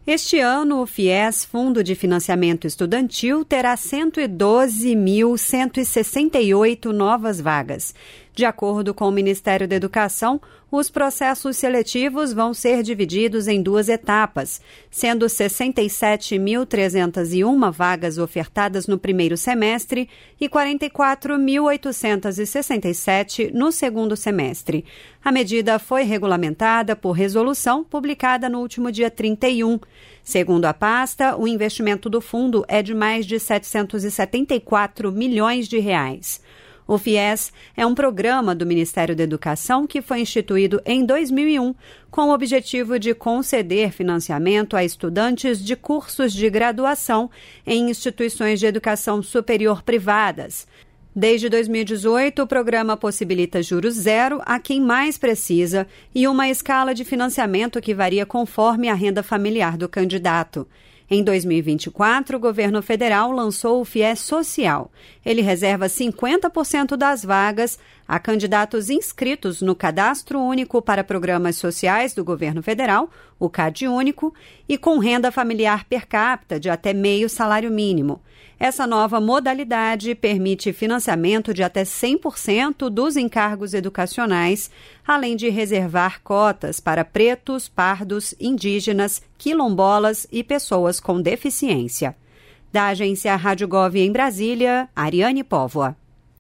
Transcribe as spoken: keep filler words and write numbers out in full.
Este ano, o FIES, Fundo de Financiamento Estudantil, terá cento e doze mil cento e sessenta e oito novas vagas. De acordo com o Ministério da Educação, os processos seletivos vão ser divididos em duas etapas, sendo sessenta e sete mil trezentas e uma vagas ofertadas no primeiro semestre e quarenta e quatro mil oitocentas e sessenta e sete no segundo semestre. A medida foi regulamentada por resolução publicada no último dia trinta e um. Segundo a pasta, o investimento do fundo é de mais de setecentos e setenta e quatro milhões de reais. O FIES é um programa do Ministério da Educação que foi instituído em dois mil e um com o objetivo de conceder financiamento a estudantes de cursos de graduação em instituições de educação superior privadas. Desde dois mil e dezoito, o programa possibilita juros zero a quem mais precisa e uma escala de financiamento que varia conforme a renda familiar do candidato. Em dois mil e vinte e quatro, o governo federal lançou o FIES Social. Ele reserva cinquenta por cento das vagas a candidatos inscritos no Cadastro Único para Programas Sociais do governo federal, o CadÚnico, e com renda familiar per capita de até meio salário mínimo. Essa nova modalidade permite financiamento de até cem por cento dos encargos educacionais, além de reservar cotas para pretos, pardos, indígenas, quilombolas e pessoas com deficiência. Da agência Rádio Gov em Brasília, Ariane Póvoa.